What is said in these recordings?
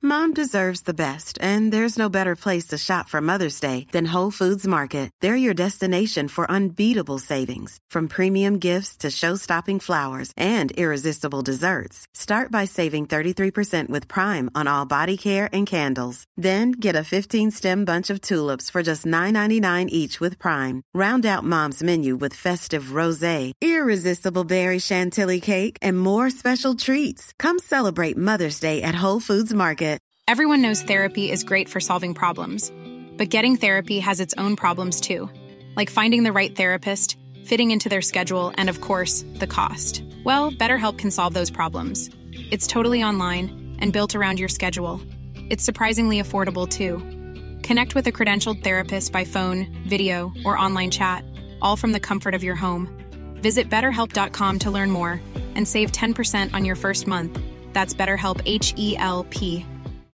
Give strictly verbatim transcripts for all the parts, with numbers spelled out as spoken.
Mom deserves the best, and there's no better place to shop for Mother's Day than Whole Foods Market. They're your destination for unbeatable savings, from premium gifts to show-stopping flowers and irresistible desserts. Start by saving thirty-three percent with Prime on all body care and candles. Then get a fifteen-stem bunch of tulips for just nine ninety-nine each with Prime. Round out Mom's menu with festive rosé, irresistible berry chantilly cake, and more special treats. Come celebrate Mother's Day at Whole Foods Market. Everyone knows therapy is great for solving problems, but getting therapy has its own problems too, like finding the right therapist, fitting into their schedule, and of course, the cost. Well, BetterHelp can solve those problems. It's totally online and built around your schedule. It's surprisingly affordable too. Connect with a credentialed therapist by phone, video, or online chat, all from the comfort of your home. Visit better help dot com to learn more and save ten percent on your first month. That's BetterHelp, H E L P.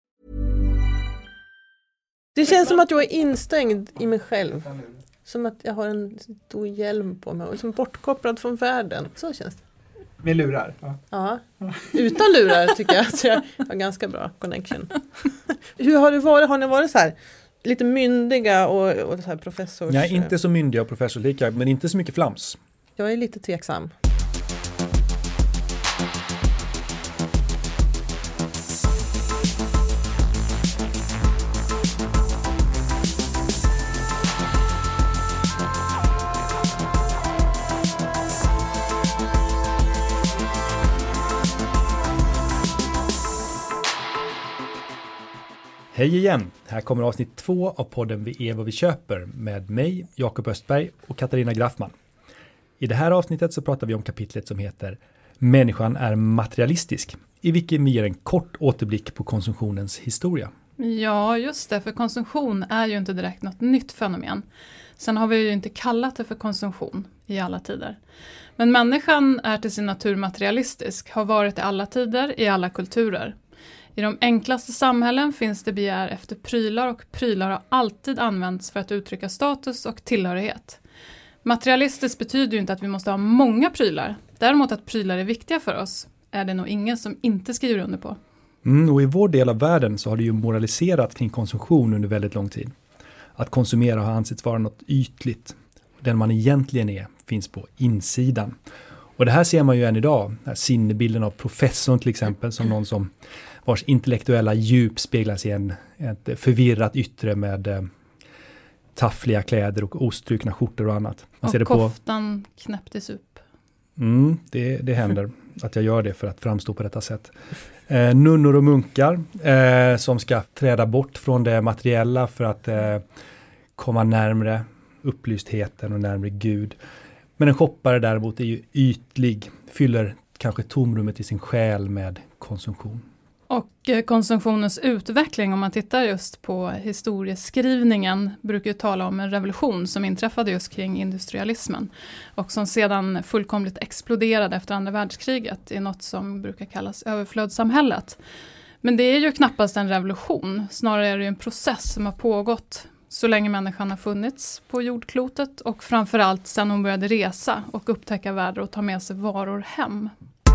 Det känns som att jag är instängd i mig själv. Som att jag har en stor hjälm på mig och som bortkopplad från världen. Så känns det. Med lurar? Ja. Ja. Utan lurar tycker jag att jag har ganska bra connection. Hur har det varit? Har ni varit så här lite myndiga och, och så här professors... Nej, inte så myndiga och professorlika, men inte så mycket flams. Jag är lite tveksam. Hej igen! Här kommer avsnitt två av podden Vi är vad vi köper med mig, Jakob Östberg och Katarina Graffman. I det här avsnittet så pratar vi om kapitlet som heter Människan är materialistisk, i vilken vi ger en kort återblick på konsumtionens historia. Ja, just det, för konsumtion är ju inte direkt något nytt fenomen. Sen har vi ju inte kallat det för konsumtion i alla tider. Men människan är till sin natur materialistisk, har varit i alla tider, i alla kulturer. I de enklaste samhällen finns det begär efter prylar och prylar har alltid använts för att uttrycka status och tillhörighet. Materialistiskt betyder ju inte att vi måste ha många prylar. Däremot att prylar är viktiga för oss är det nog ingen som inte skriver under på. Mm, och i vår del av världen så har det ju moraliserat kring konsumtion under väldigt lång tid. Att konsumera har ansetts vara något ytligt. Den man egentligen är finns på insidan. Och det här ser man ju än idag. Den här sinnebilden av professorn till exempel som någon som vars intellektuella djup speglas i en, ett förvirrat yttre med eh, taffliga kläder och ostrukna skjortor och annat. Man och ser det koftan på... knäpptes upp. Mm, det, det händer att jag gör det för att framstå på detta sätt. Eh, nunnor och munkar eh, som ska träda bort från det materiella för att eh, komma närmare upplystheten och närmare Gud. Men en shoppare däremot är ju ytlig, fyller kanske tomrummet i sin själ med konsumtion. Och konsumtionens utveckling, om man tittar just på historieskrivningen, brukar ju tala om en revolution som inträffade just kring industrialismen. Och som sedan fullkomligt exploderade efter andra världskriget i något som brukar kallas överflödssamhället. Men det är ju knappast en revolution, snarare är det en process som har pågått så länge människan har funnits på jordklotet. Och framförallt sedan hon började resa och upptäcka världar och ta med sig varor hem.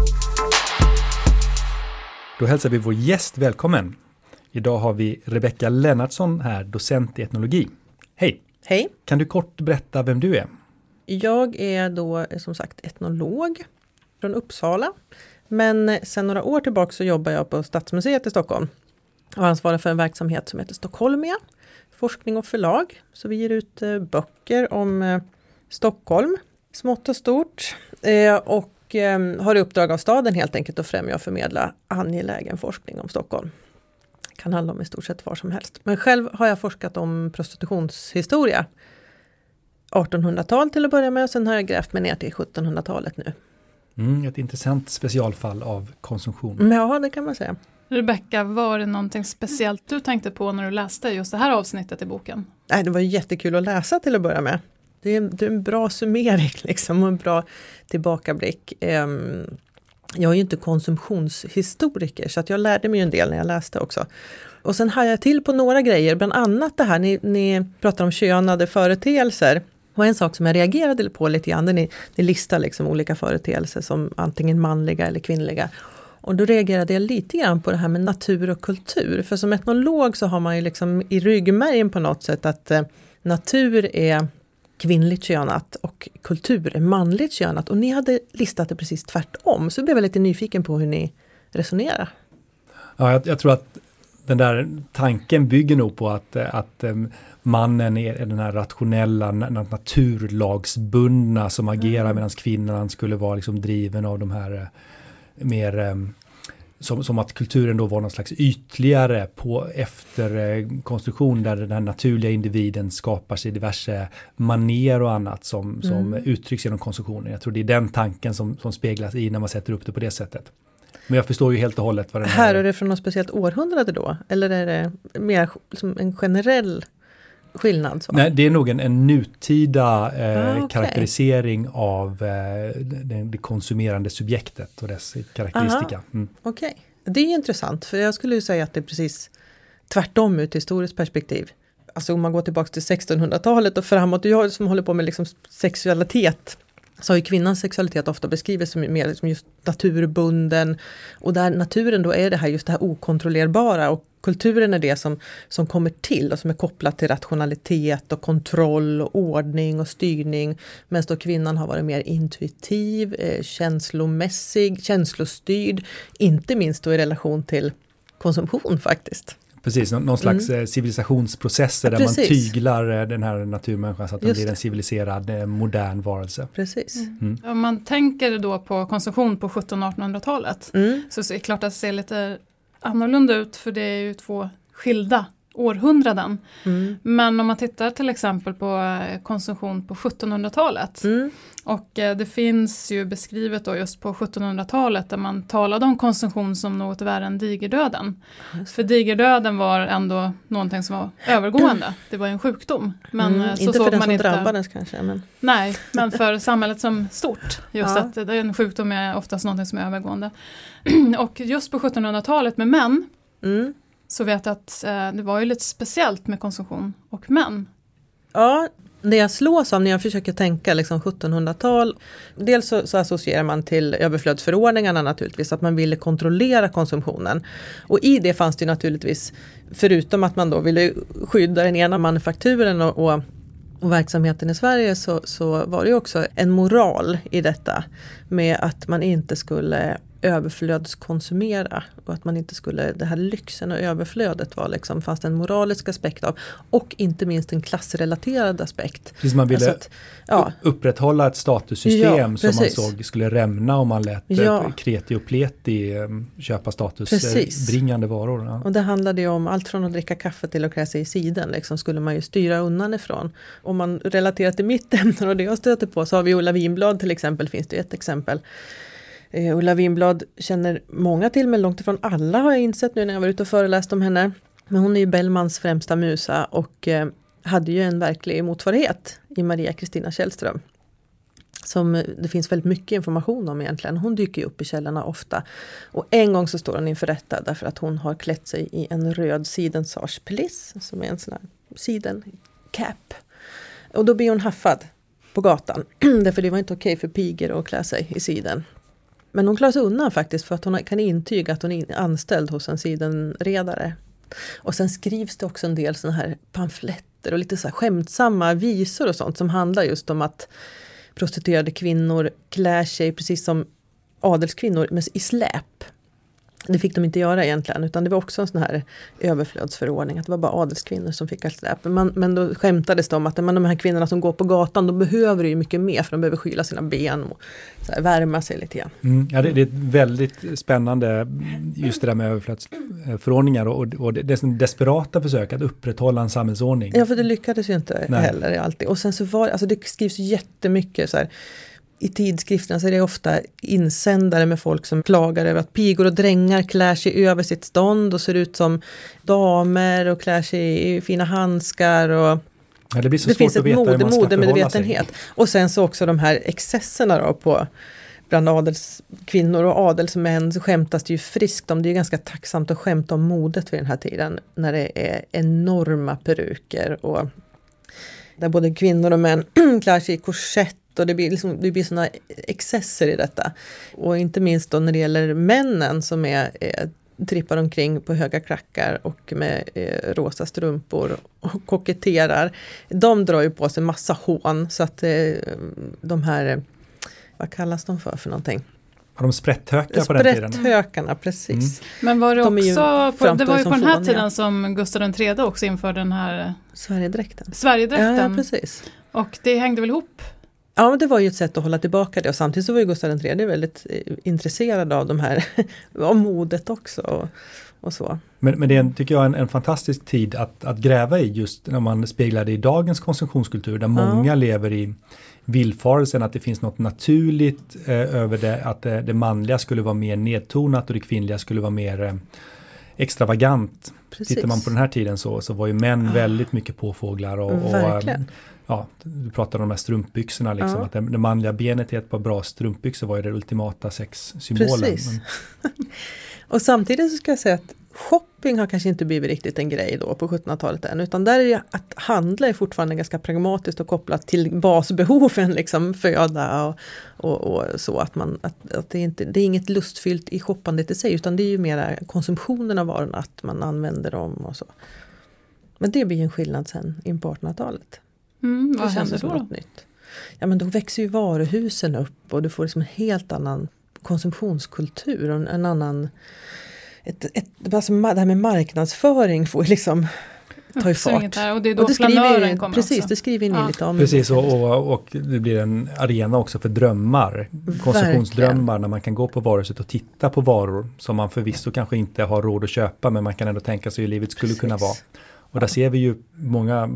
Då hälsar vi vår gäst välkommen. Idag har vi Rebecka Lennartsson här, docent i etnologi. Hej! Hej! Kan du kort berätta vem du är? Jag är då som sagt etnolog från Uppsala. Men sedan några år tillbaka så jobbar jag på Stadsmuseet i Stockholm. Och ansvarar för en verksamhet som heter Stockholmia. Forskning och förlag. Så vi ger ut böcker om Stockholm, smått och stort. Och har i uppdrag av staden helt enkelt att främja och förmedla angelägen forskning om Stockholm. Kan handla om i stort sett var som helst. Men själv har jag forskat om prostitutionshistoria. artonhundratal till att börja med och sen har jag grävt mig ner till sjuttonhundratalet nu. Mm, ett intressant specialfall av konsumtion. Men ja, det kan man säga. Rebecka, var det någonting speciellt du tänkte på när du läste just det här avsnittet i boken? Nej, det var jättekul att läsa till att börja med. Det är, det är en bra summering liksom, och en bra tillbakablick. Jag är ju inte konsumtionshistoriker så att jag lärde mig en del när jag läste också. Och sen har jag till på några grejer, bland annat det här, ni, ni pratar om könade företeelser. Och en sak som jag reagerade på lite grann, ni, ni listar liksom olika företeelser som antingen manliga eller kvinnliga. Och då reagerade jag lite grann på det här med natur och kultur. För som etnolog så har man ju liksom i ryggmärgen på något sätt att eh, natur är kvinnligt könat och kultur är manligt könat. Och ni hade listat det precis tvärtom. Så jag blev lite nyfiken på hur ni resonerar. Ja, jag, jag tror att den där tanken bygger nog på att, att um, mannen är den här rationella, naturlagsbundna som agerar mm. medan kvinnan skulle vara liksom driven av de här uh, mer... Um, Som, som att kulturen då var någon slags ytligare på efterkonstruktion där den här naturliga individen skapar sig diverse maner och annat som, som mm. uttrycks genom konsumtionen. Jag tror det är den tanken som, som speglas i när man sätter upp det på det sättet. Men jag förstår ju helt och hållet vad den här... Här är det från något speciellt århundrade då? Eller är det mer som en generell skillnad? Så? Nej, det är nog en, en nutida eh, ah, okay. karaktärisering av eh, det, det konsumerande subjektet och dess karaktäristika. Mm. Okej, okay. Det är intressant för jag skulle ju säga att det är precis tvärtom ut i historiskt perspektiv. Alltså om man går tillbaka till sextonhundratalet och framåt, och jag som håller på med liksom sexualitet, så har ju kvinnans sexualitet ofta beskrivits som mer som just naturbunden, och där naturen då är det här just det här okontrollerbara, och kulturen är det som, som kommer till och som är kopplat till rationalitet och kontroll och ordning och styrning, medan då kvinnan har varit mer intuitiv, eh, känslomässig, känslostyrd, inte minst då i relation till konsumtion faktiskt. Precis, någon, någon slags mm. civilisationsprocesser där Precis. man tyglar den här naturmänniskan så att den Just blir en det. civiliserad, modern varelse. Precis. Mm. Mm. Om man tänker då på konsumtion på sjuttonhundra- och artonhundratalet Mm. så är det klart att det ser lite annorlunda ut, för det är ju två skilda århundraden. Mm. Men om man tittar till exempel på konsumtion på sjuttonhundratalet Mm. och eh, det finns ju beskrivet då just på sjuttonhundratalet där man talade om konsumtion som något värre än digerdöden. För digerdöden var ändå någonting som var övergående. Det var en sjukdom. Men Mm. så inte såg för den man som inte, drabbades kanske. Men... Nej, men för samhället som stort. Just Ja. att det är en sjukdom är oftast någonting som är övergående. Och just på sjuttonhundratalet med män Mm. så vet jag att eh, det var ju lite speciellt med konsumtion och män. Ja, det jag slås av när jag försöker tänka liksom sjuttonhundratal, dels så, så associerar man till överflödsförordningarna naturligtvis, att man ville kontrollera konsumtionen. Och i det fanns det naturligtvis, förutom att man då ville skydda den ena manufakturen och, och, och verksamheten i Sverige, så, så var det ju också en moral i detta med att man inte skulle överflödskonsumera och att man inte skulle, det här lyxen och överflödet var liksom, fanns det en moralisk aspekt av, och inte minst en klassrelaterad aspekt. Precis, man ville alltså att, ja. upprätthålla ett statussystem Ja, som man såg skulle rämna om man lät Ja. kreti och pleti köpa statusbringande varor. Ja. Och det handlade ju om allt från att dricka kaffe till att klä sig i siden, liksom skulle man ju styra undan ifrån. Om man relaterar till mitt ämne och det jag stöter på, så har vi Ulla Winblad till exempel, finns det ett exempel. Uh, Ulla Winblad känner många till, men långt ifrån alla har jag insett nu när jag var ute och föreläst om henne. Men hon är ju Bellmans främsta musa och uh, hade ju en verklig motsvarighet i Maria Kristina Källström. Som uh, det finns väldigt mycket information om egentligen. Hon dyker ju upp i källorna ofta. Och en gång så står hon inför rätta därför att hon har klätt sig i en röd sidensarspeliss, som är en sån här sidencap. Och då blir hon haffad på gatan. Därför det var inte okej för pigor att klä sig i siden. Men hon klarar sig undan faktiskt, för att hon kan intyga att hon är anställd hos en sidenredare. Och sen skrivs det också en del såna här pamfletter och lite så här skämtsamma visor och sånt som handlar just om att prostituerade kvinnor klär sig precis som adelskvinnor men i släp. Det fick de inte göra egentligen, utan det var också en sån här överflödsförordning att det var bara adelskvinnor som fick allt släp. Men, men då skämtades det om att men de här kvinnorna som går på gatan, de behöver ju mycket mer, för de behöver skyla sina ben och så här, värma sig lite grann. Mm, ja, det, det är väldigt spännande just det där med överflödsförordningar och, och det, det är en desperata försök att upprätthålla en samhällsordning. Ja, för det lyckades ju inte Nej. heller alltid. Och sen så var alltså det skrivs jättemycket så här. I tidskrifterna så är det ofta insändare med folk som klagar över att pigor och drängar klär sig över sitt stånd och ser ut som damer och klär sig i fina handskar. Och ja, det blir så det svårt finns att ett veta mode, hur man ska mode med förhålla vetenhet. sig. Och sen så också de här excesserna då på bland adelskvinnor och adelsmän, så skämtas det ju friskt om. Det är ju ganska tacksamt att skämta om modet vid den här tiden när det är enorma peruker och där både kvinnor och män klär sig i korsett och det blir, liksom, det blir såna excesser i detta. Och inte minst då när det gäller männen som är, är trippar omkring på höga klackar och med eh, rosa strumpor och koketterar. De drar ju på sig massa hån så att eh, de här, vad kallas de för för någonting? Var de sprätthökar på den tiden? Sprätthökarna, precis. Mm. Men var det de också, på, det var ju på den här fåniga. tiden som Gustav den tredje också införde den här Sverigedräkten. Sverigedräkten. Ja, ja, precis. Och det hängde väl ihop? Ja, men det var ju ett sätt att hålla tillbaka det och samtidigt så var ju Gustav den tredje väldigt intresserad av de här, av modet också och, och så. Men, men det är en, tycker jag en, en fantastisk tid att, att gräva i just när man speglar det i dagens konsumtionskultur där många ja. lever i villfarelsen att det finns något naturligt eh, över det, att det, det manliga skulle vara mer nedtonat och det kvinnliga skulle vara mer eh, extravagant. Precis. Tittar man på den här tiden så, så var ju män ah. väldigt mycket påfåglar och, och ja, du pratade om de här strumpbyxorna liksom, ja. att det, det manliga benet i ett par bra strumpbyxor var ju det ultimata sexsymbolen. Precis. Men... och samtidigt så ska jag säga att shopping har kanske inte blivit riktigt en grej då på sjuttonhundratalet än, utan där är det att handla är fortfarande ganska pragmatiskt och kopplat till basbehoven, liksom föda och, och, och så att man att, att det, är inte, det är inget lustfyllt i shoppandet i sig, utan det är ju mera konsumtionen av varorna, att man använder dem och så. Men det blir en skillnad sen in på artonhundratalet. Mm, vad händer då? Något nytt. Ja, men då växer ju varuhusen upp och du får liksom en helt annan konsumtionskultur och en, en annan ett, ett, alltså det här med marknadsföring får liksom ta i fart. Här, och det är då och det flanören kommer precis, också. det skriver ni ja. lite om. Precis, och, och, och det blir en arena också för drömmar. Konsumtionsdrömmar. Verkligen. När man kan gå på varuhuset och titta på varor som man förvisso kanske inte har råd att köpa, men man kan ändå tänka sig hur livet skulle precis. kunna vara. Och där ser vi ju många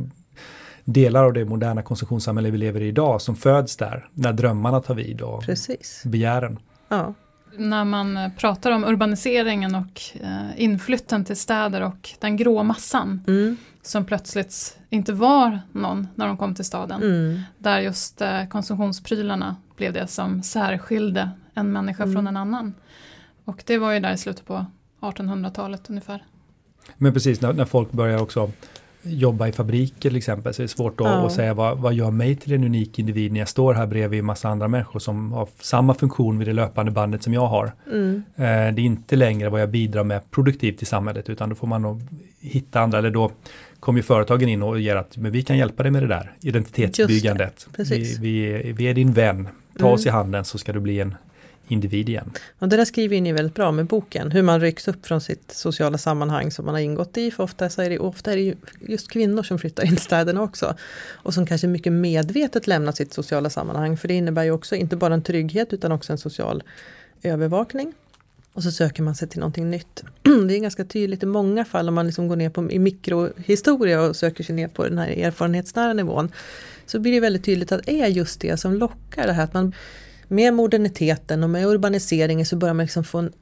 delar av det moderna konsumtionssamhälle vi lever i idag som föds där. När drömmarna tar vid och precis. begären. Ja. När man pratar om urbaniseringen och eh, inflytten till städer och den grå massan mm. som plötsligt inte var någon när de kom till staden. Mm. Där just eh, konsumtionsprylarna blev det som särskilde en människa mm. från en annan. Och det var ju där i slutet på artonhundratalet ungefär. Men precis, när, när folk börjar också jobba i fabriker till exempel, så är det svårt att, ja. att säga vad, vad gör mig till en unik individ när jag står här bredvid en massa andra människor som har samma funktion vid det löpande bandet som jag har. Mm. Eh, det är inte längre vad jag bidrar med produktivt i samhället, utan då får man nog hitta andra, eller då kommer ju företagen in och ger att men vi kan hjälpa dig med det där identitetsbyggandet. Vi, vi, vi är din vän, ta mm. oss i handen så ska du bli en individ igen. Och det där skriver ni väldigt bra med boken. Hur man rycks upp från sitt sociala sammanhang som man har ingått i. För ofta, så är, det, ofta är det ju just kvinnor som flyttar in i städerna också. Och som kanske mycket medvetet lämnar sitt sociala sammanhang. För det innebär ju också inte bara en trygghet utan också en social övervakning. Och så söker man sig till någonting nytt. Det är ganska tydligt i många fall om man liksom går ner på, i mikrohistoria och söker sig ner på den här erfarenhetsnära nivån. Så blir det väldigt tydligt att det är just det som lockar det här att man med moderniteten och med urbaniseringen så börjar man liksom få en,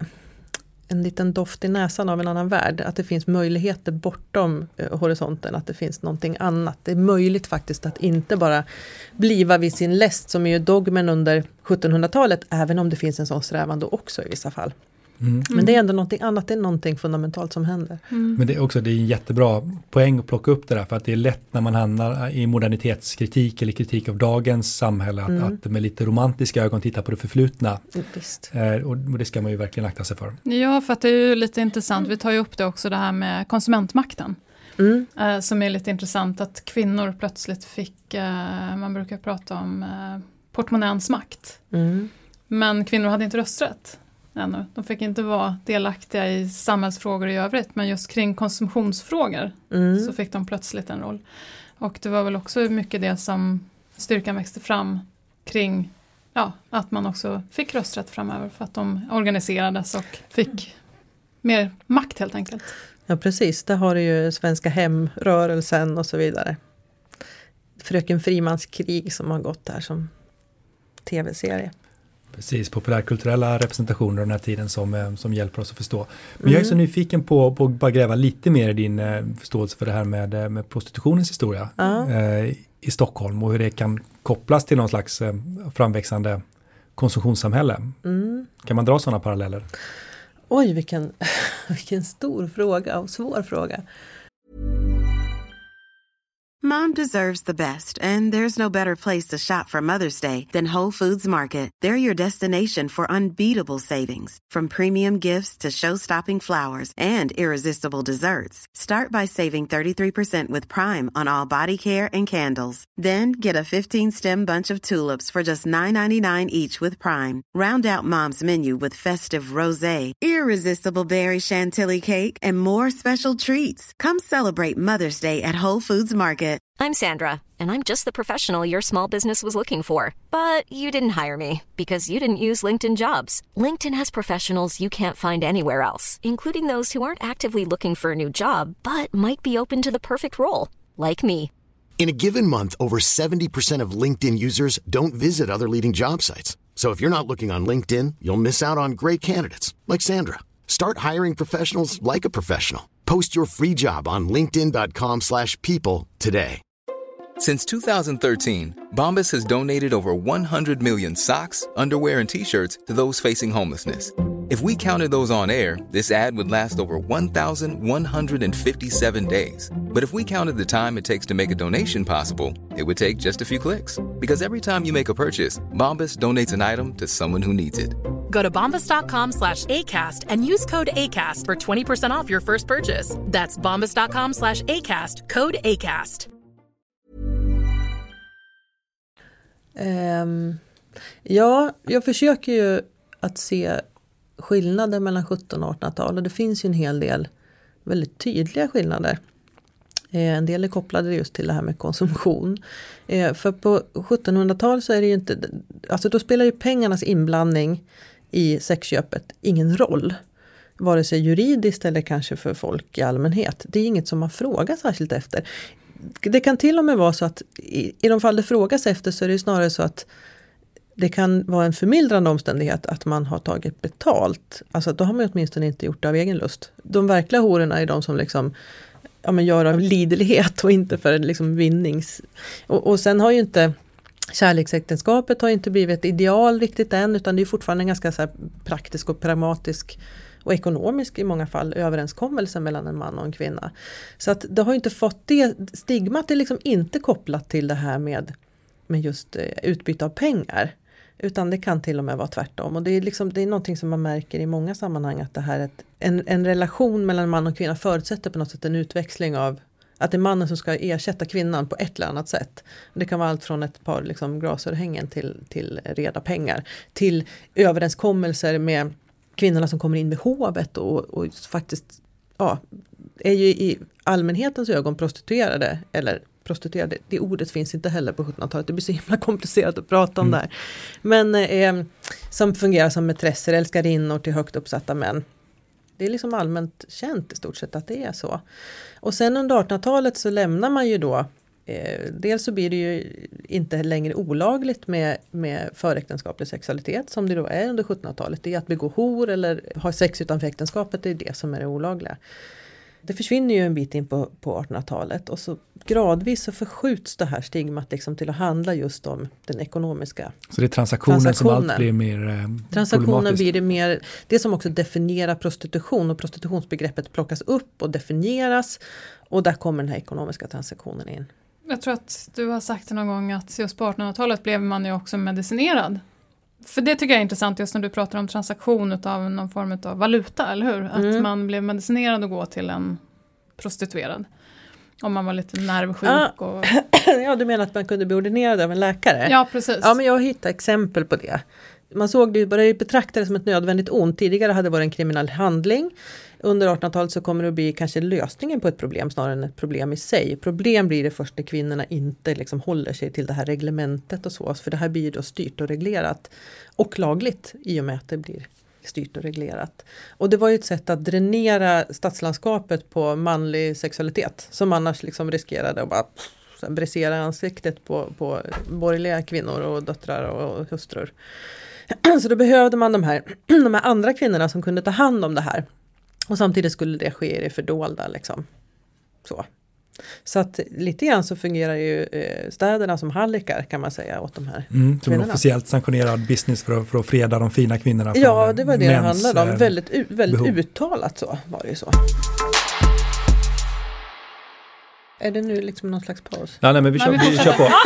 en liten doft i näsan av en annan värld. Att det finns möjligheter bortom eh, horisonten, att det finns någonting annat. Det är möjligt faktiskt att inte bara bliva vid sin läst som är ju dogmen under sjuttonhundratalet, även om det finns en sån strävan då också i vissa fall. Mm. Men det är ändå någonting annat, det är någonting fundamentalt som händer. Mm. Men det är också det är en jättebra poäng att plocka upp det där, för att det är lätt när man hamnar i modernitetskritik eller kritik av dagens samhälle att, mm. att med lite romantiska ögon titta på det förflutna. Visst. Eh, och det ska man ju verkligen akta sig för. Ja, för att det är ju lite intressant, vi tar ju upp det också det här med konsumentmakten. Mm. Eh, som är lite intressant att kvinnor plötsligt fick, eh, man brukar prata om eh, portmonnäns makt. Mm. Men kvinnor hade inte rösträtt. Ännu. De fick inte vara delaktiga i samhällsfrågor i övrigt, men just kring konsumtionsfrågor mm. så fick de plötsligt en roll. Och det var väl också mycket det som styrkan växte fram kring, ja, att man också fick rösträtt framöver för att de organiserades och fick mer makt helt enkelt. Ja, precis. Där har du ju Svenska hemrörelsen och så vidare. Fröken Frimans krig som har gått där som tv-serie. Precis, populärkulturella representationer den här tiden som, som hjälper oss att förstå. Men mm. jag är så nyfiken på, på att bara gräva lite mer i din eh, förståelse för det här med, med prostitutionens historia uh. eh, i Stockholm och hur det kan kopplas till någon slags eh, framväxande konsumtionssamhälle. Mm. Kan man dra sådana paralleller? Oj, vilken, vilken stor fråga och svår fråga. Mom deserves the best, and there's no better place to shop for Mother's Day than Whole Foods Market. They're your destination for unbeatable savings, from premium gifts to show-stopping flowers and irresistible desserts. Start by saving thirty-three percent with Prime on all body care and candles. Then get a fifteen-stem bunch of tulips for just nine ninety-nine each with Prime. Round out Mom's menu with festive rosé, irresistible berry chantilly cake, and more special treats. Come celebrate Mother's Day at Whole Foods Market. I'm Sandra, and I'm just the professional your small business was looking for. But you didn't hire me because you didn't use LinkedIn Jobs. LinkedIn has professionals you can't find anywhere else, including those who aren't actively looking for a new job, but might be open to the perfect role, like me. In a given month, over seventy percent of LinkedIn users don't visit other leading job sites. So if you're not looking on LinkedIn, you'll miss out on great candidates, like Sandra. Start hiring professionals like a professional. Post your free job on linkedin dot com slash people today. Since two thousand thirteen, Bombas has donated over one hundred million socks, underwear, and T-shirts to those facing homelessness. If we counted those on air, this ad would last over one thousand one hundred fifty-seven days. But if we counted the time it takes to make a donation possible, it would take just a few clicks. Because every time you make a purchase, Bombas donates an item to someone who needs it. Go to bombas.com slash ACAST and use code ACAST for twenty percent off your first purchase. That's bombas.com slash ACAST, code ACAST. Um, ja, jag försöker ju att se skillnader mellan sjuttonhundra- och artonhundratal, och det finns ju en hel del väldigt tydliga skillnader. Eh, en del är kopplade just till det här med konsumtion. Eh, för på sjuttonhundratal så är det ju inte, alltså då spelar ju pengarnas inblandning i sexköpet ingen roll. Vare sig juridiskt eller kanske för folk i allmänhet. Det är inget som man frågar särskilt efter. Det kan till och med vara så att i, i de fall det frågas efter så är det snarare så att det kan vara en förmildrande omständighet att man har tagit betalt. Alltså då har man åtminstone inte gjort det av egen lust. De verkliga hororna är de som liksom, ja, men gör av liderlighet och inte för liksom vinnings. Och, och sen har ju inte kärleksäktenskapet har inte blivit ett ideal riktigt än, utan det är fortfarande en ganska så här praktisk och pragmatisk och ekonomisk i många fall överenskommelse mellan en man och en kvinna. Så att det har inte fått det stigmat, är liksom inte kopplat till det här med, med just utbyte av pengar. Utan det kan till och med vara tvärtom. Och det är, liksom, det är någonting som man märker i många sammanhang, att det här är ett, en, en relation mellan man och kvinna förutsätter på något sätt en utväxling av att det är mannen som ska ersätta kvinnan på ett eller annat sätt. Det kan vara allt från ett par liksom glasörhängen till, till reda pengar. Till överenskommelser med kvinnorna som kommer in vid hovet och, och faktiskt ja, är ju i allmänhetens ögon prostituerade. Eller prostituerade, det ordet finns inte heller på sjuttonhundratalet. Det blir så himla komplicerat att prata om mm. där. Men eh, som fungerar som mätresser, älskarinnor till högt uppsatta män. Det är liksom allmänt känt i stort sett att det är så. Och sen under artonhundratalet så lämnar man ju då, eh, dels så blir det ju inte längre olagligt med, med föräktenskaplig sexualitet som det då är under sjuttonhundratalet. Det är att begå hor eller ha sex utanför äktenskapet, det är det som är det olagliga. Det försvinner ju en bit in på, på artonhundratalet och så gradvis så förskjuts det här stigmat liksom till att handla just om den ekonomiska. Så det är transaktionen, transaktionen. som allt blir mer eh, Transaktionen blir det mer, det som också definierar prostitution, och prostitutionsbegreppet plockas upp och definieras, och där kommer den här ekonomiska transaktionen in. Jag tror att du har sagt någon gång att just på artonhundratalet blev man ju också medicinerad. För det tycker jag är intressant just när du pratar om transaktion av någon form av valuta, eller hur? Att mm. man blev medicinerad och gå till en prostituerad. Om man var lite nervsjuk. Ah. Och... ja, du menar att man kunde bli ordinerad av en läkare? Ja, precis. Ja, men jag har hittat exempel på det. Man såg det, började betrakta det som ett nödvändigt ont. Tidigare hade det varit en kriminell handling. Under artonhundratalet så kommer det att bli kanske lösningen på ett problem snarare än ett problem i sig. Problem blir det först när kvinnorna inte liksom håller sig till det här reglementet och så. För det här blir då styrt och reglerat. Och lagligt i och med att det blir styrt och reglerat. Och det var ju ett sätt att dränera stadslandskapet på manlig sexualitet. Som annars liksom riskerade att bara pff, brisera ansiktet på, på borgerliga kvinnor och döttrar och hustrur. Så då behövde man de här, de här andra kvinnorna som kunde ta hand om det här. Och samtidigt skulle det ske i det fördolda liksom. Så. Så att lite grann så fungerar ju eh, städerna som hallickar kan man säga åt de här mm, kvinnorna. Som officiellt sanktionerad business för att, för att freda de fina kvinnorna. Ja, det var det det handlade om. Väldigt, väldigt uttalat så var det ju så. Är det nu liksom någon slags paus? Ja, nej, men vi kör, Nej, vi vi kör på.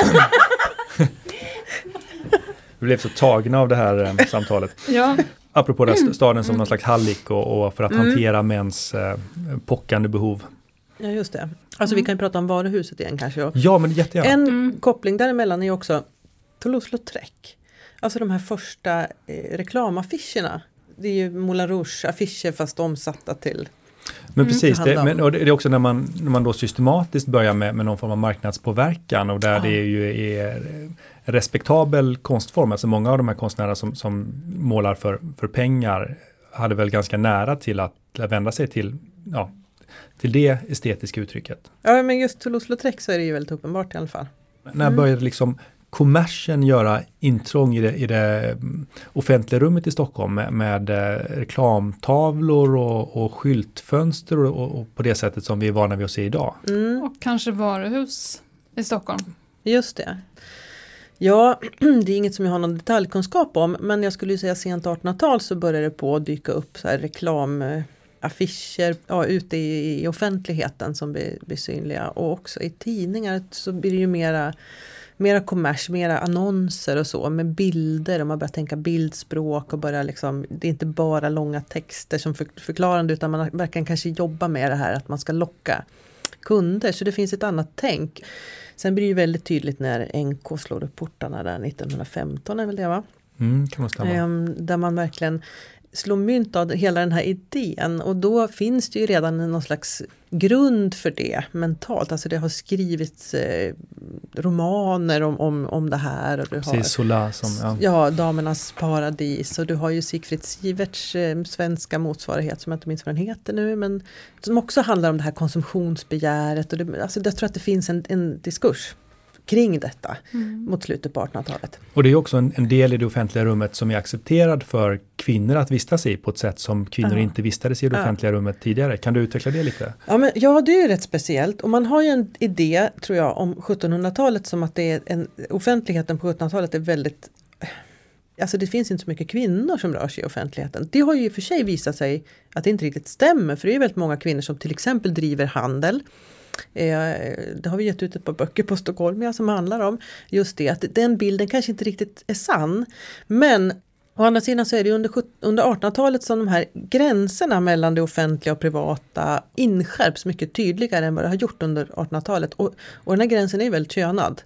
Vi blev så tagna av det här eh, samtalet. Ja. Apropå den st- staden som någon slags hallick och, och för att Mm. hantera mäns eh, pockande behov. Ja, just det. Alltså vi kan ju prata om varuhuset igen kanske. Och Ja, men jättegärna. en Mm. koppling däremellan är ju också Toulouse-Lautrec. Alltså de här första eh, reklamaffischerna. Det är ju Moulin Rouge-affischer fast omsatta till... Men precis, det det, handlar om. men, och det är också när man, när man då systematiskt börjar med, med någon form av marknadspåverkan och där Ja. det är ju är en respektabel konstform. Alltså många av de här konstnärerna som, som målar för, för pengar hade väl ganska nära till att vända sig till, ja, till det estetiska uttrycket. Ja, men just Toulouse-Lautrec så är det ju väldigt uppenbart i alla fall. När började liksom kommersen göra intrång i det, i det offentliga rummet i Stockholm med, med eh, reklamtavlor och, och skyltfönster och, och på det sättet som vi är vana vid att se idag? Mm. Och kanske varuhus i Stockholm. Just det. Ja, det är inget som jag har någon detaljkunskap om, men jag skulle ju säga sent artonhundratal så började det på att dyka upp så här reklamaffischer ja, ute i, i offentligheten som blir, blir synliga, och också i tidningar så blir det ju mera, mera kommers, mera annonser och så med bilder, och man börjar tänka bildspråk och börjar liksom, det är inte bara långa texter som för, förklarande utan man verkar kanske jobba med det här att man ska locka kunder, så det finns ett annat tänk. Sen blir det ju väldigt tydligt när N K slår upp portarna där nittonhundrafemton är väl det, va? Mm, kan man stämma. Ehm, där man verkligen slår mynt av hela den här idén, och då finns det ju redan någon slags grund för det mentalt. Alltså det har skrivits eh, romaner om, om, om det här. Och du Precis, har, Sola som... Ja. ja, Damernas paradis, och du har ju Sigfrid Siverts eh, svenska motsvarighet som jag inte minns vad den heter nu, men som också handlar om det här konsumtionsbegäret. Och det, alltså jag tror att det finns en, en diskurs kring detta mm. mot slutet på artonhundratalet. Och det är också en, en del i det offentliga rummet som är accepterad för kvinnor att vistas i på ett sätt som kvinnor Ja. inte vistades i det offentliga ja. rummet tidigare. Kan du utveckla det lite? Ja, men, ja, det är ju rätt speciellt. Och man har ju en idé, tror jag, om sjuttonhundratalet som att det är en, offentligheten på sjuttonhundratalet är väldigt... Alltså det finns inte så mycket kvinnor som rör sig i offentligheten. Det har ju i och för sig visat sig att det inte riktigt stämmer. För det är väldigt många kvinnor som till exempel driver handel. Det har vi gett ut ett par böcker på Stockholm som handlar om just det, att den bilden kanske inte riktigt är sann, men å andra sidan så är det under, under artonhundratalet som de här gränserna mellan det offentliga och privata inskärps mycket tydligare än vad det har gjort under artonhundratalet, och, och den här gränsen är väldigt könad.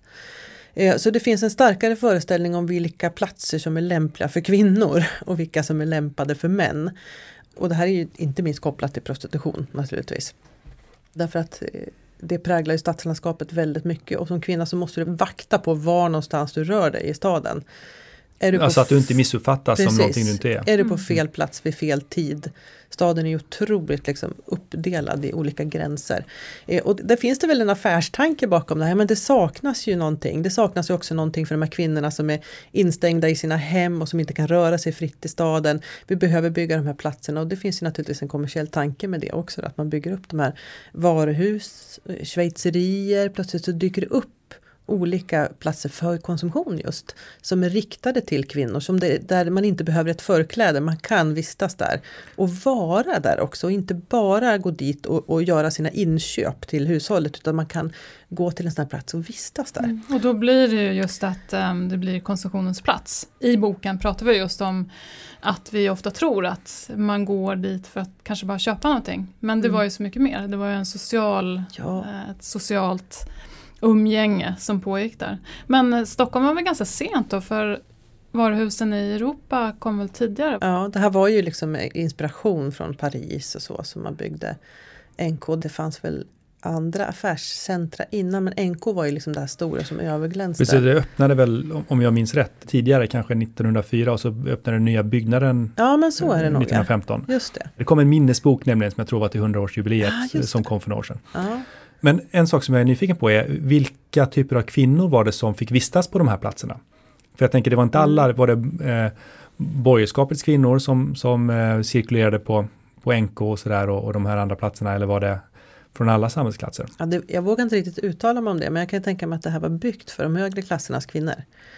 Så det finns en starkare föreställning om vilka platser som är lämpliga för kvinnor och vilka som är lämpade för män, och det här är ju inte minst kopplat till prostitution naturligtvis. Därför att det präglar ju stadslandskapet väldigt mycket, och som kvinna så måste du vakta på var någonstans du rör dig i staden. Är du alltså på att du inte missuppfattas Precis. som någonting du inte är. Är du på fel plats vid fel tid? Staden är ju otroligt liksom uppdelad i olika gränser. Eh, och där finns det väl en affärstanke bakom det här, men det saknas ju någonting. Det saknas ju också någonting för de här kvinnorna som är instängda i sina hem och som inte kan röra sig fritt i staden. Vi behöver bygga de här platserna, och det finns ju naturligtvis en kommersiell tanke med det också, att man bygger upp de här varuhus, schweizerier, plötsligt så dyker det upp olika platser för konsumtion just, som är riktade till kvinnor, som det, där man inte behöver ett förkläde, man kan vistas där och vara där också, och inte bara gå dit och, och göra sina inköp till hushållet, utan man kan gå till en sån här plats och vistas där. Mm. Och då blir det ju just att um, det blir konsumtionens plats. I boken pratar vi just om att vi ofta tror att man går dit för att kanske bara köpa någonting, men det mm. var ju så mycket mer. Det var ju en social, ja. ett socialt umgänge som pågick där. Men Stockholm var väl ganska sent då, för varuhusen i Europa kom väl tidigare? Ja, det här var ju liksom inspiration från Paris och så som man byggde N K. Det fanns väl andra affärscentra innan, men N K var ju liksom det här stora som överglänste. Precis, det öppnade väl, om jag minns rätt, tidigare kanske nittonhundrafyra, och så öppnade den nya byggnaden ja, men så är det nog, nittonhundrafemton. Ja. Just det. Det kom en minnesbok nämligen som jag tror var till hundraårsjubileet ja, som kom för några år sedan. Ja. Men en sak som jag är nyfiken på är, vilka typer av kvinnor var det som fick vistas på de här platserna? För jag tänker, det var inte alla, var det eh, borgerskapets kvinnor som, som eh, cirkulerade på, på N K och sådär, och, och de här andra platserna, eller var det från alla samhällsklasser? Ja, det, jag vågar inte riktigt uttala mig om det, men jag kan tänka mig att det här var byggt för de högre klassernas kvinnor.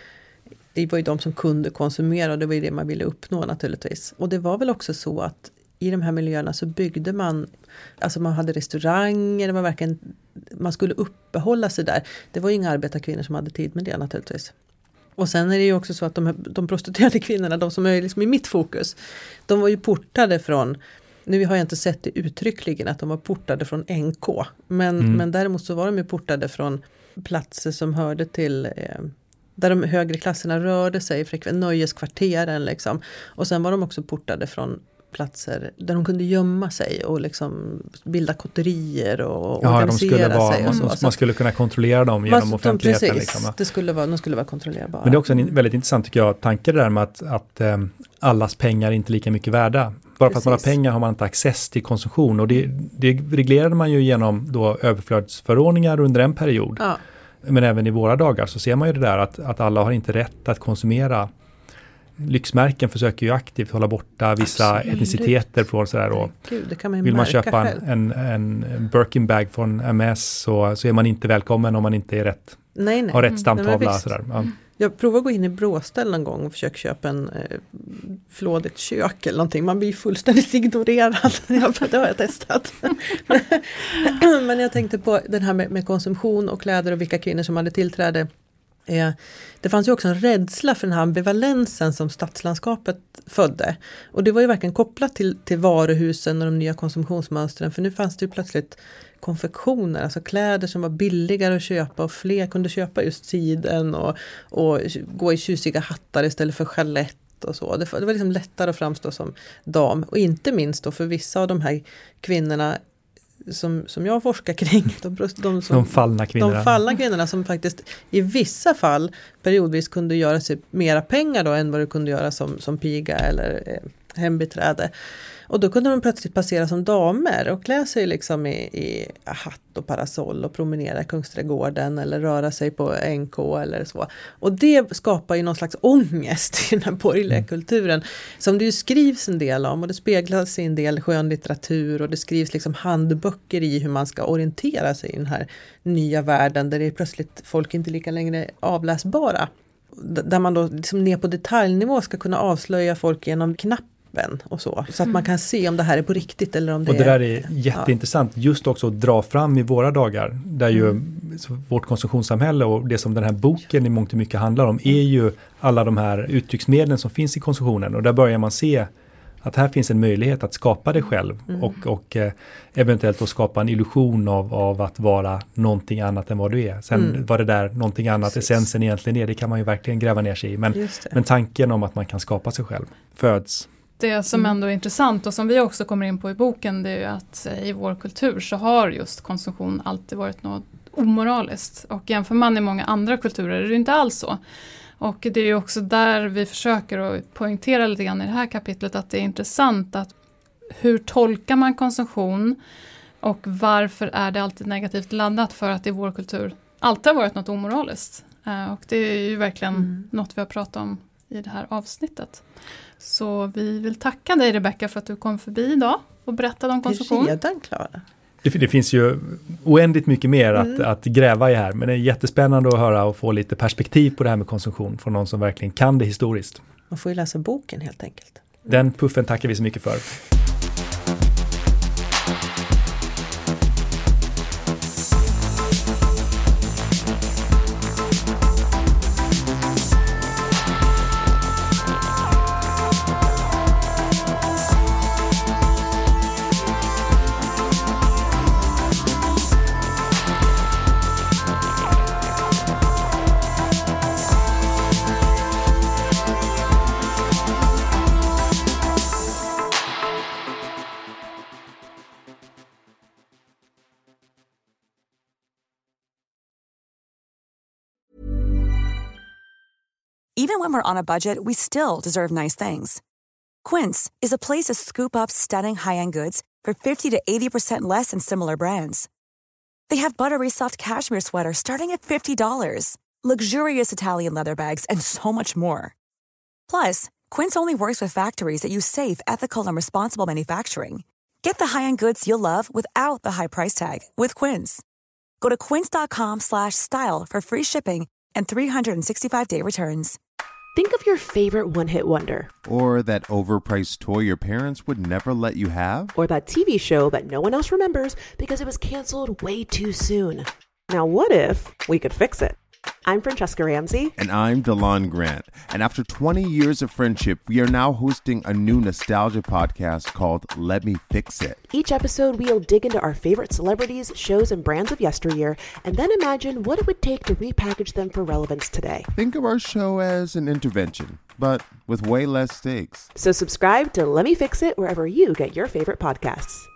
Det var ju de som kunde konsumera, och det var ju det man ville uppnå naturligtvis. Och det var väl också så att i de här miljöerna så byggde man, alltså man hade restauranger, det var verkligen man skulle uppehålla sig där. Det var ju inga arbetarkvinnor som hade tid med det naturligtvis. Och sen är det ju också så att de, de prostituerade kvinnorna, de som är liksom i mitt fokus, de var ju portade från, nu har jag inte sett det uttryckligen att de var portade från N K, men, mm. men däremot så var de ju portade från platser som hörde till, eh, där de högre klasserna rörde sig, frekvent, nöjeskvarteren liksom. Och sen var de också portade från platser där de kunde gömma sig och liksom bilda kotterier och ja, organisera de skulle vara, sig. Och man, så. man skulle kunna kontrollera dem genom man, offentligheten. Precis, liksom. det skulle vara, de skulle vara kontrollerbara. Men det är också en väldigt intressant tycker jag, tanke det där med att, att um, allas pengar är inte lika mycket värda. Bara för att man har pengar har man inte access till konsumtion. Och det, det reglerade man ju genom då överflödsförordningar under en period. Ja. Men även i våra dagar så ser man ju det där att, att alla har inte rätt att konsumera. Lyxmärken försöker ju aktivt hålla borta vissa Absolut. etniciteter från sådär. Och Gud, det kan man ju vill man märka köpa en, en, en Birkin bag från M S så, så är man inte välkommen om man inte är rätt, nej, nej. har rätt stamtavla. Mm, sådär. Ja. Jag provar att gå in i Bråställ någon gång och försöka köpa en eh, flådigt kök eller någonting. Man blir fullständigt ignorerad. Det har jag testat. Men jag tänkte på den här med, med konsumtion och kläder och vilka kvinnor som hade tillträde. Eh, det fanns ju också en rädsla för den här ambivalensen som stadslandskapet födde. Och det var ju verkligen kopplat till, till varuhusen och de nya konsumtionsmönstren. För nu fanns det ju plötsligt konfektioner, alltså kläder som var billigare att köpa och fler kunde köpa just siden och, och gå i tjusiga hattar istället för chalett och så. Det, det var liksom lättare att framstå som dam. Och inte minst då för vissa av de här kvinnorna som, som jag forskar kring. De, de, som, de fallna kvinnorna. De fallna kvinnorna som faktiskt i vissa fall periodvis kunde göra sig mera pengar då än vad du kunde göra som, som piga eller eh, hembiträde. Och då kunde de plötsligt passera som damer och klä sig liksom i, i hatt och parasoll och promenera i Kungsträdgården eller röra sig på N K eller så. Och det skapar ju någon slags ångest i den här borgerliga mm. kulturen som det ju skrivs en del om och det speglas i en del skönlitteratur och det skrivs liksom handböcker i hur man ska orientera sig i den här nya världen där det är plötsligt folk inte lika längre avläsbara. D- där man då liksom ner på detaljnivå ska kunna avslöja folk genom knapp och så. Så att man kan se om det här är på riktigt eller om det är... Och det är, där är jätteintressant ja. Just också att dra fram i våra dagar där ju mm. vårt konsumtionssamhälle och det som den här boken i mångt och mycket handlar om är ju alla de här uttrycksmedlen som finns i konsumtionen och där börjar man se att här finns en möjlighet att skapa det själv mm. och, och eh, eventuellt att skapa en illusion av, av att vara någonting annat än vad du är. Sen mm. vad det där någonting annat Precis. Essensen egentligen är, det kan man ju verkligen gräva ner sig i. Men, men tanken om att man kan skapa sig själv föds. Det som ändå är intressant och som vi också kommer in på i boken, det är ju att i vår kultur så har just konsumtion alltid varit något omoraliskt. Och jämför man i många andra kulturer är det inte alls så. Och det är ju också där vi försöker att poängtera lite grann i det här kapitlet att det är intressant att hur tolkar man konsumtion och varför är det alltid negativt laddat för att i vår kultur alltid har varit något omoraliskt. Och det är ju verkligen mm. något vi har pratat om i det här avsnittet. Så vi vill tacka dig Rebecka för att du kom förbi idag och berättade om konsumtion. Det är redan klara. Det, det finns ju oändligt mycket mer att, mm. att gräva i här. Men det är jättespännande att höra och få lite perspektiv på det här med konsumtion från någon som verkligen kan det historiskt. Man får ju läsa boken helt enkelt. Den puffen tackar vi så mycket för. Even when we're on a budget, we still deserve nice things. Quince is a place to scoop up stunning high-end goods for fifty to eighty percent less than similar brands. They have buttery soft cashmere sweaters starting at fifty dollars, luxurious Italian leather bags, and so much more. Plus, Quince only works with factories that use safe, ethical, and responsible manufacturing. Get the high-end goods you'll love without the high price tag with Quince. Go to quince dot com slash style for free shipping and three hundred sixty-five day returns. Think of your favorite one-hit wonder. Or that overpriced toy your parents would never let you have. Or that T V show that no one else remembers because it was canceled way too soon. Now what if we could fix it? I'm Francesca Ramsey. And I'm DeLon Grant. And after twenty years of friendship, we are now hosting a new nostalgia podcast called Let Me Fix It. Each episode, we'll dig into our favorite celebrities, shows, and brands of yesteryear, and then imagine what it would take to repackage them for relevance today. Think of our show as an intervention, but with way less stakes. So subscribe to Let Me Fix It wherever you get your favorite podcasts.